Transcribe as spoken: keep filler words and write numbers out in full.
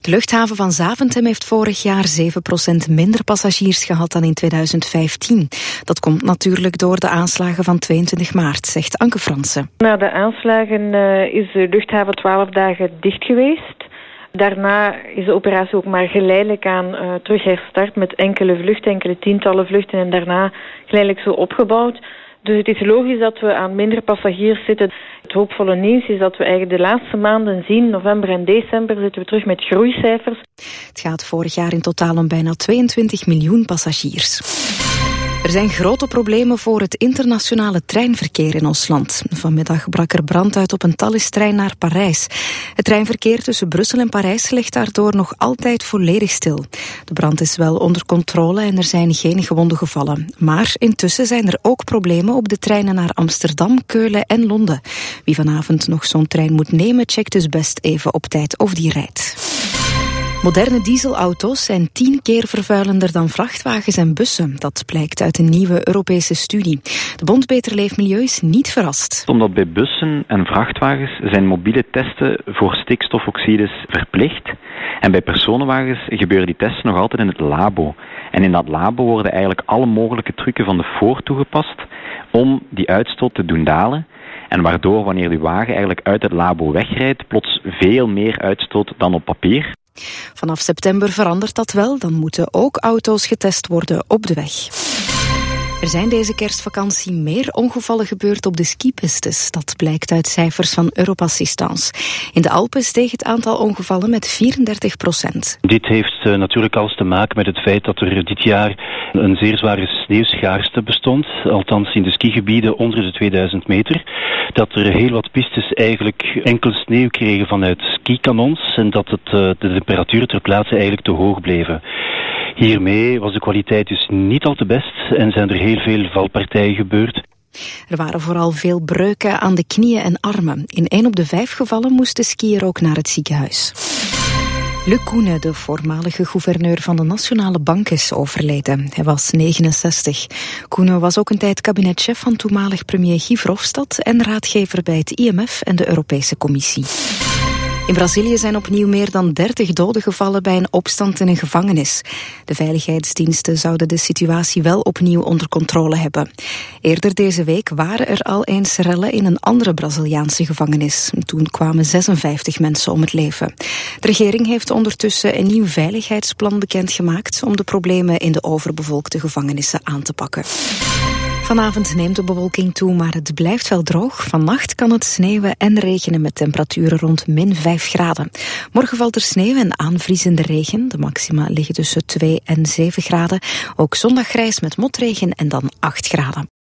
De luchthaven van Zaventem heeft vorig jaar zeven procent minder passagiers gehad dan in tweeduizend vijftien. Dat komt natuurlijk door de aanslagen van tweeëntwintig maart, zegt Anke Fransen. Na de aanslagen uh, is de luchthaven twaalf dagen dicht geweest. Daarna is de operatie ook maar geleidelijk aan uh, terug herstart met enkele vluchten, enkele tientallen vluchten en daarna geleidelijk zo opgebouwd. Dus het is logisch dat we aan minder passagiers zitten. Het hoopvolle nieuws is dat we eigenlijk de laatste maanden zien, november en december, zitten we terug met groeicijfers. Het gaat vorig jaar in totaal om bijna tweeëntwintig miljoen passagiers. Er zijn grote problemen voor het internationale treinverkeer in ons land. Vanmiddag brak er brand uit op een Thalys-trein naar Parijs. Het treinverkeer tussen Brussel en Parijs ligt daardoor nog altijd volledig stil. De brand is wel onder controle en er zijn geen gewonden gevallen. Maar intussen zijn er ook problemen op de treinen naar Amsterdam, Keulen en Londen. Wie vanavond nog zo'n trein moet nemen, checkt dus best even op tijd of die rijdt. Moderne dieselauto's zijn tien keer vervuilender dan vrachtwagens en bussen. Dat blijkt uit een nieuwe Europese studie. De Bond Beter Leefmilieu is niet verrast. Omdat bij bussen en vrachtwagens zijn mobiele testen voor stikstofoxides verplicht. En bij personenwagens gebeuren die testen nog altijd in het labo. En in dat labo worden eigenlijk alle mogelijke trucken van de Ford toegepast om die uitstoot te doen dalen. En waardoor wanneer die wagen eigenlijk uit het labo wegrijdt, plots veel meer uitstoot dan op papier. Vanaf september verandert dat wel. Dan moeten ook auto's getest worden op de weg. Er zijn deze kerstvakantie meer ongevallen gebeurd op de skipistes. Dat blijkt uit cijfers van Europassistance. In de Alpen steeg het aantal ongevallen met vierendertig procent. Dit heeft uh, natuurlijk alles te maken met het feit dat er dit jaar een zeer zware sneeuwschaarste bestond. Althans in de skigebieden onder de tweeduizend meter. Dat er heel wat pistes eigenlijk enkel sneeuw kregen vanuit skikanons. En dat het, uh, de temperaturen ter plaatse eigenlijk te hoog bleven. Hiermee was de kwaliteit dus niet al te best en zijn er heel veel valpartijen gebeurd. Er waren vooral veel breuken aan de knieën en armen. In één op de vijf gevallen moest de skier ook naar het ziekenhuis. Luc Koenen, de voormalige gouverneur van de Nationale Bank, is overleden. Hij was negenenzestig. Koenen was ook een tijd kabinetchef van toenmalig premier Guy Verhofstadt en raadgever bij het I M F en de Europese Commissie. In Brazilië zijn opnieuw meer dan dertig doden gevallen bij een opstand in een gevangenis. De veiligheidsdiensten zouden de situatie wel opnieuw onder controle hebben. Eerder deze week waren er al eens rellen in een andere Braziliaanse gevangenis. Toen kwamen zesenvijftig mensen om het leven. De regering heeft ondertussen een nieuw veiligheidsplan bekendgemaakt om de problemen in de overbevolkte gevangenissen aan te pakken. Vanavond neemt de bewolking toe, maar het blijft wel droog. Vannacht kan het sneeuwen en regenen met temperaturen rond min vijf graden. Morgen valt er sneeuw en aanvriezende regen. De maxima liggen tussen twee en zeven graden. Ook zondag grijs met motregen en dan acht graden.